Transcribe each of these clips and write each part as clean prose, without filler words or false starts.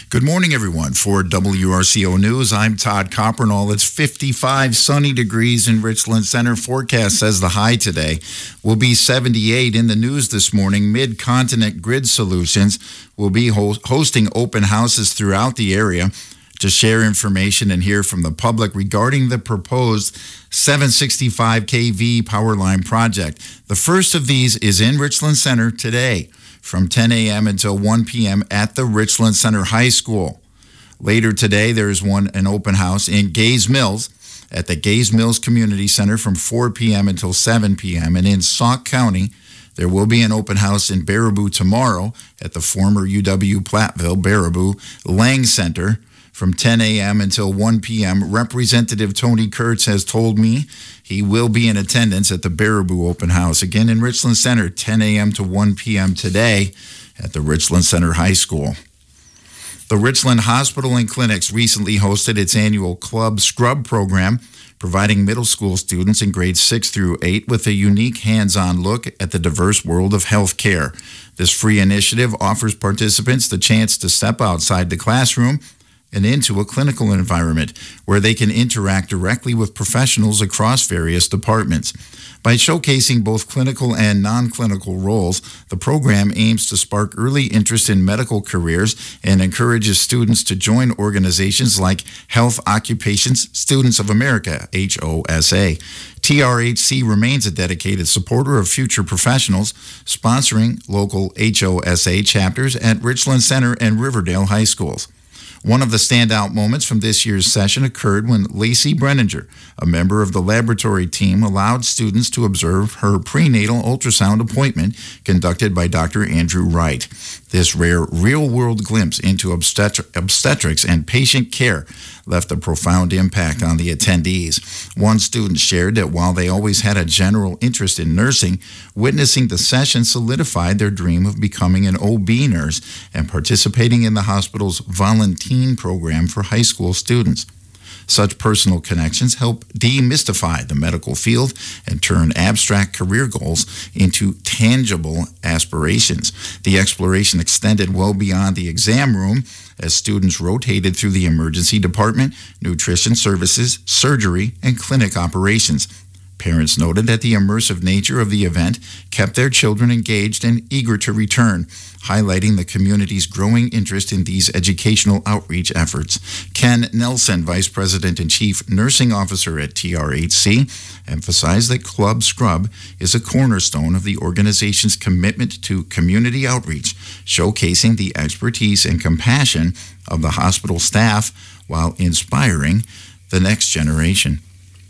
Good morning, everyone. For WRCO News, I'm Todd Coppernall. It's 55 sunny degrees in Richland Center. Forecast says the high today will be 78. In the news this morning, Mid-Continent Grid Solutions will be hosting open houses throughout the area to share information and hear from the public regarding the proposed 765 kV power line project. The first of these is in Richland Center today, from 10 a.m. until 1 p.m. at the Richland Center High School. Later today, there is an open house in Gaze Mills at the Gaze Mills Community Center from 4 p.m. until 7 p.m. And in Sauk County, there will be an open house in Baraboo tomorrow at the former UW-Platteville Baraboo Lang Center from 10 a.m. until 1 p.m. Representative Tony Kurtz has told me he will be in attendance at the Baraboo Open House. Again, in Richland Center, 10 a.m. to 1 p.m. today at the Richland Center High School. The Richland Hospital and Clinics recently hosted its annual Club Scrub program, providing middle school students in grades 6 through 8 with a unique hands-on look at the diverse world of healthcare. This free initiative offers participants the chance to step outside the classroom and into a clinical environment where they can interact directly with professionals across various departments. By showcasing both clinical and non-clinical roles, the program aims to spark early interest in medical careers and encourages students to join organizations like Health Occupations Students of America, HOSA. TRHC remains a dedicated supporter of future professionals, sponsoring local HOSA chapters at Richland Center and Riverdale High Schools. One of the standout moments from this year's session occurred when Lacey Brenninger, a member of the laboratory team, allowed students to observe her prenatal ultrasound appointment conducted by Dr. Andrew Wright. This rare real-world glimpse into obstetrics and patient care left a profound impact on the attendees. One student shared that while they always had a general interest in nursing, witnessing the session solidified their dream of becoming an OB nurse and participating in the hospital's volunteer program for high school students. Such personal connections help demystify the medical field and turn abstract career goals into tangible aspirations. The exploration extended well beyond the exam room as students rotated through the emergency department, nutrition services, surgery, and clinic operations. Parents noted that the immersive nature of the event kept their children engaged and eager to return, highlighting the community's growing interest in these educational outreach efforts. Ken Nelson, Vice President and Chief Nursing Officer at TRHC, emphasized that Club Scrub is a cornerstone of the organization's commitment to community outreach, showcasing the expertise and compassion of the hospital staff while inspiring the next generation.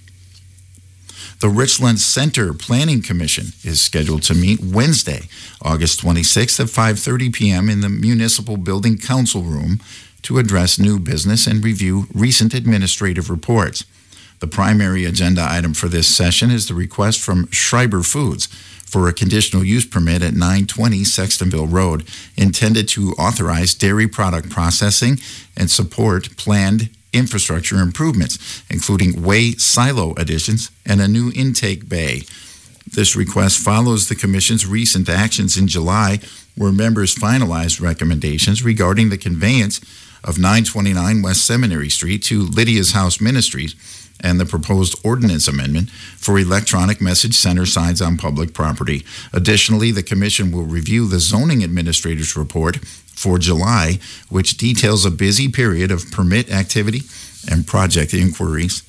The Richland Center Planning Commission is scheduled to meet Wednesday, August 26th at 5:30 p.m. in the Municipal Building Council Room to address new business and review recent administrative reports. The primary agenda item for this session is the request from Schreiber Foods for a conditional use permit at 920 Sextonville Road, intended to authorize dairy product processing and support planned infrastructure improvements, including whey silo additions and a new intake bay. This request follows the Commission's recent actions in July, where members finalized recommendations regarding the conveyance of 929 West Seminary Street to Lydia's House Ministries and the proposed ordinance amendment for electronic message center signs on public property. Additionally, the Commission will review the zoning administrator's report for July, which details a busy period of permit activity and project inquiries.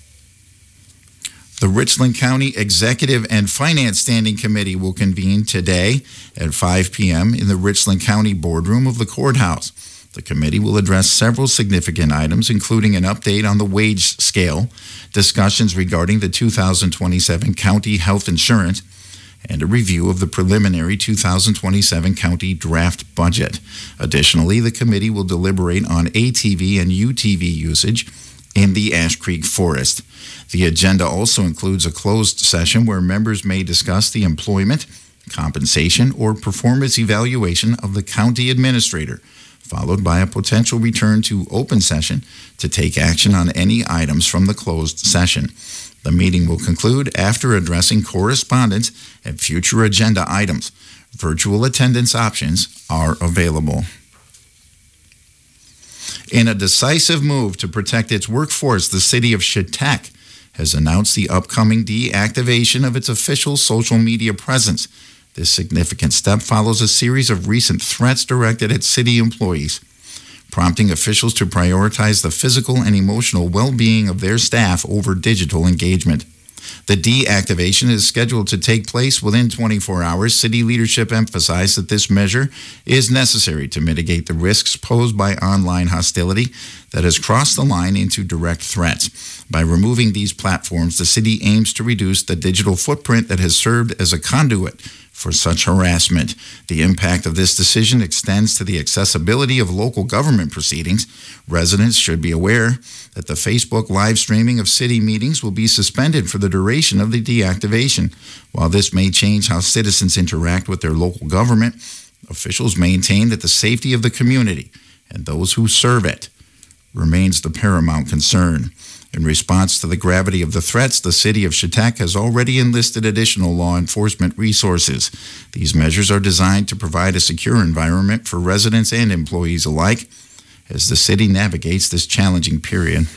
The Richland County Executive and Finance Standing Committee will convene today at 5 p.m. in the Richland County Boardroom of the Courthouse. The committee will address several significant items, including an update on the wage scale, discussions regarding the 2027 county health insurance, and a review of the preliminary 2027 county draft budget. Additionally, the committee will deliberate on ATV and UTV usage in the Ash Creek Forest. The agenda also includes a closed session where members may discuss the employment, compensation, or performance evaluation of the county administrator, followed by a potential return to open session to take action on any items from the closed session. The meeting will conclude after addressing correspondence and future agenda items. Virtual attendance options are available. In a decisive move to protect its workforce, the city of Chetek has announced the upcoming deactivation of its official social media presence. This significant step follows a series of recent threats directed at city employees, prompting officials to prioritize the physical and emotional well-being of their staff over digital engagement. The deactivation is scheduled to take place within 24 hours. City leadership emphasized that this measure is necessary to mitigate the risks posed by online hostility that has crossed the line into direct threats. By removing these platforms, the city aims to reduce the digital footprint that has served as a conduit for such harassment. The impact of this decision extends to the accessibility of local government proceedings. Residents should be aware that the Facebook live streaming of city meetings will be suspended for the duration of the deactivation. While this may change how citizens interact with their local government, officials maintain that the safety of the community and those who serve it remains the paramount concern. In response to the gravity of the threats, the city of Chetek has already enlisted additional law enforcement resources. These measures are designed to provide a secure environment for residents and employees alike as the city navigates this challenging period.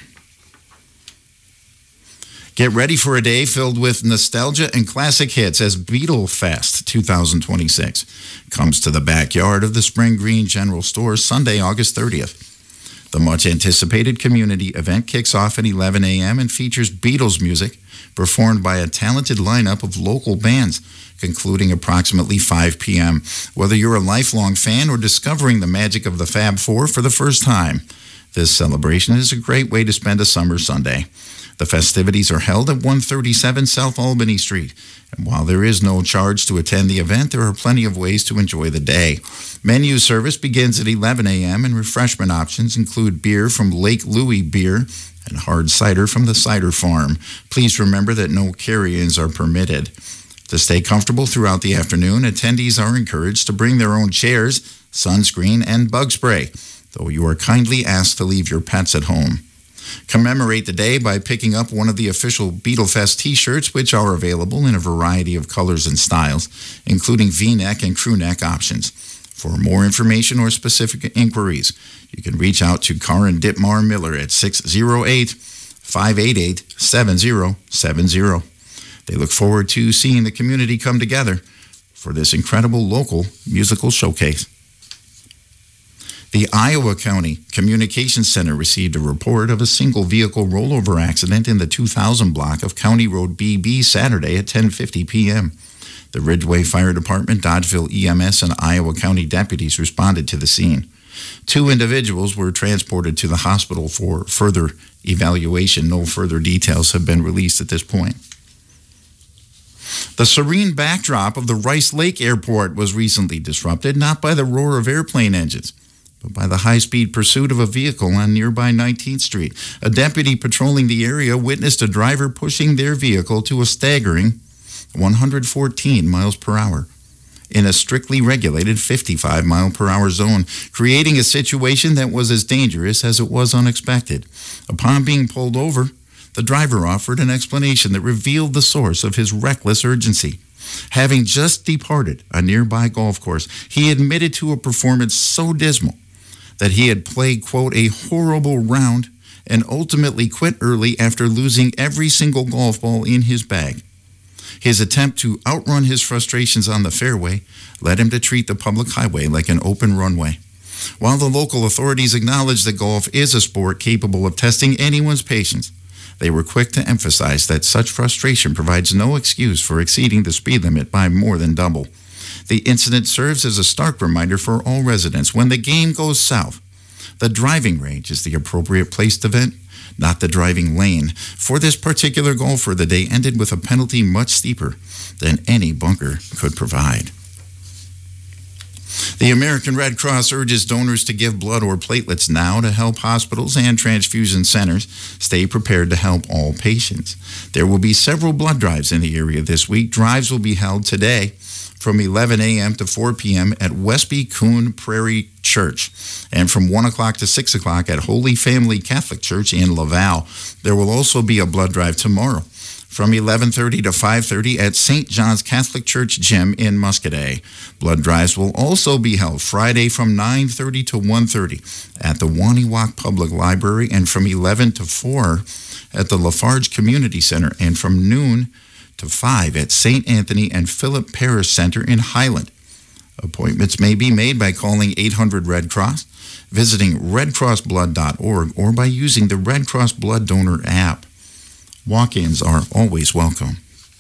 Get ready for a day filled with nostalgia and classic hits as Beatlefest 2026 comes to the backyard of the Spring Green General Store Sunday, August 30th. The much-anticipated community event kicks off at 11 a.m. and features Beatles music performed by a talented lineup of local bands, concluding approximately 5 p.m. Whether you're a lifelong fan or discovering the magic of the Fab Four for the first time, this celebration is a great way to spend a summer Sunday. The festivities are held at 137 South Albany Street, and while there is no charge to attend the event, there are plenty of ways to enjoy the day. Menu service begins at 11 a.m. and refreshment options include beer from Lake Louie Beer and hard cider from the Cider Farm. Please remember that no carry-ins are permitted. To stay comfortable throughout the afternoon, attendees are encouraged to bring their own chairs, sunscreen, and bug spray, though you are kindly asked to leave your pets at home. Commemorate the day by picking up one of the official Beatlefest t-shirts, which are available in a variety of colors and styles, including V-neck and crew neck options. For more information or specific inquiries, you can reach out to Karen Ditmar Miller at 608-588-7070. They look forward to seeing the community come together for this incredible local musical showcase. The Iowa County Communications Center received a report of a single vehicle rollover accident in the 2000 block of County Road BB Saturday at 10:50 p.m. The Ridgeway Fire Department, Dodgeville EMS, and Iowa County deputies responded to the scene. 2 individuals were transported to the hospital for further evaluation. No further details have been released at this point. The serene backdrop of the Rice Lake Airport was recently disrupted, not by the roar of airplane engines, but by the high-speed pursuit of a vehicle on nearby 19th Street. A deputy patrolling the area witnessed a driver pushing their vehicle to a staggering 114 miles per hour in a strictly regulated 55-mile-per-hour zone, creating a situation that was as dangerous as it was unexpected. Upon being pulled over, the driver offered an explanation that revealed the source of his reckless urgency. Having just departed a nearby golf course, he admitted to a performance so dismal that he had played, quote, a horrible round and ultimately quit early after losing every single golf ball in his bag. His attempt to outrun his frustrations on the fairway led him to treat the public highway like an open runway. While the local authorities acknowledged that golf is a sport capable of testing anyone's patience, they were quick to emphasize that such frustration provides no excuse for exceeding the speed limit by more than double. The incident serves as a stark reminder for all residents: when the game goes south, the driving range is the appropriate place to vent, not the driving lane. For this particular golfer, the day ended with a penalty much steeper than any bunker could provide. The American Red Cross urges donors to give blood or platelets now to help hospitals and transfusion centers stay prepared to help all patients. There will be several blood drives in the area this week. Drives will be held today from 11 a.m. to 4 p.m. at Westby Coon Prairie Church, and from 1 o'clock to 6 o'clock at Holy Family Catholic Church in Laval. There will also be a blood drive tomorrow from 11:30 to 5:30 at St. John's Catholic Church Gym in Muscadet. Blood drives will also be held Friday from 9:30 to 1:30 at the Waniwak Public Library and from 11 to 4 at the Lafarge Community Center and from noon to 5 at St. Anthony and Philip Parish Center in Highland. Appointments may be made by calling 800 Red Cross, visiting redcrossblood.org, or by using the Red Cross Blood Donor app. Walk-ins are always welcome.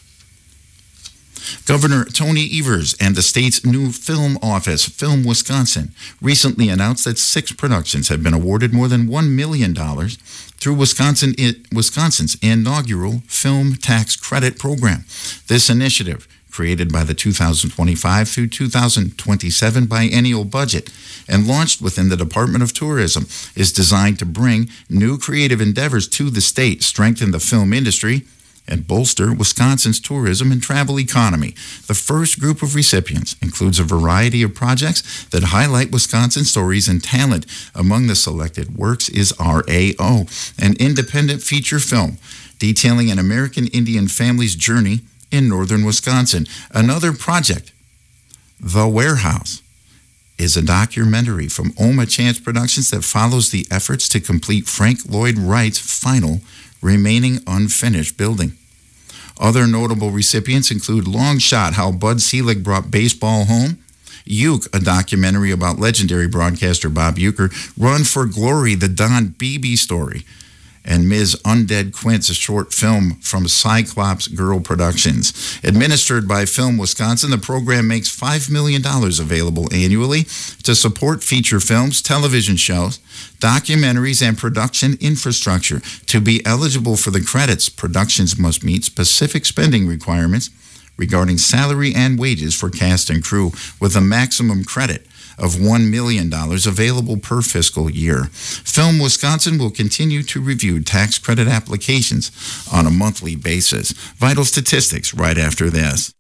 Governor Tony Evers and the state's new film office, Film Wisconsin, recently announced that 6 productions have been awarded more than $1 million through Wisconsin's inaugural Film Tax Credit Program. This initiative, created by the 2025 through 2027 biennial budget and launched within the Department of Tourism, is designed to bring new creative endeavors to the state, strengthen the film industry, and bolster Wisconsin's tourism and travel economy. The first group of recipients includes a variety of projects that highlight Wisconsin stories and talent. Among the selected works is RAO, an independent feature film detailing an American Indian family's journey in northern Wisconsin. Another project, The Warehouse, is a documentary from Oma Chance Productions that follows the efforts to complete Frank Lloyd Wright's final remaining unfinished building. Other notable recipients include Long Shot, How Bud Selig Brought Baseball Home, Uke, a documentary about legendary broadcaster Bob Uecker, Run for Glory, the Don Beebe story, and Ms. Undead Quince, a short film from Cyclops Girl Productions. Administered by Film Wisconsin, the program makes $5 million available annually to support feature films, television shows, documentaries, and production infrastructure. To be eligible for the credits, productions must meet specific spending requirements regarding salary and wages for cast and crew, with a maximum credit of $1 million available per fiscal year. Film Wisconsin will continue to review tax credit applications on a monthly basis. Vital statistics right after this.